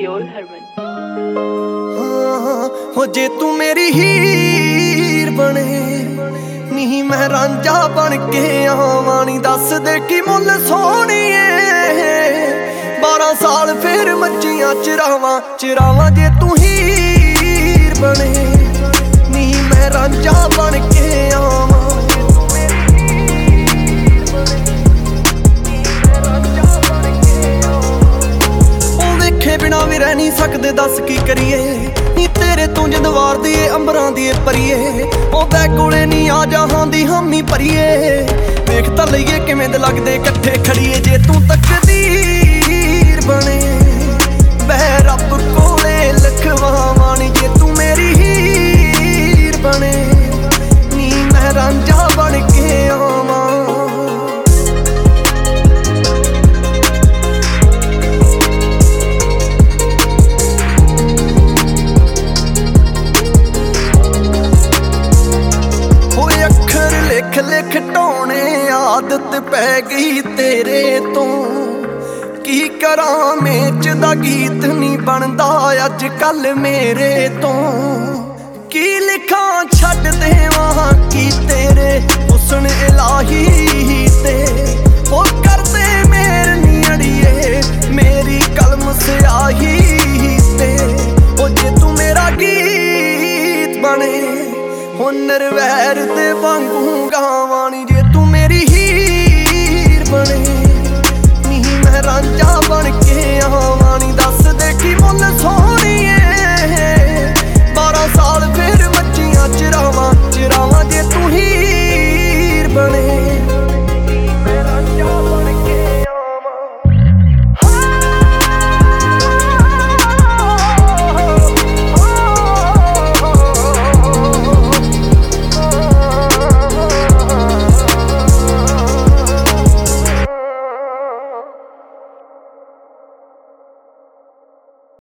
Diol Harman। हो जे तू मेरी हीर बने नी मैं रांझा बन के आवां नी दस दे की मुल सोहणीए 12 साल फिर मच्छियां चरावां जे तू हीर बने नी मैं रांझा बन के आवां। बिना भी रह नहीं सकते दस की करिए नी तेरे तू जद वार दिए अंबरां दिए परिए ओ बै कोले नी आ जहां दी हामी भरीए देख तां लईए किवें दे लगदे इकट्ठे खड़ीए जे तू तकदीर बने बै रब कोले लिखवावां नी जे तू मेरी हीर बने नी मैं रांझा बन के आवां। लिख ढोने आदत पै गई तेरे तो की करां मेच दा गीत नहीं बनदा अज कल मेरे तो की लिखां छड्ड देवां की तेरे हुस्न इलाही ते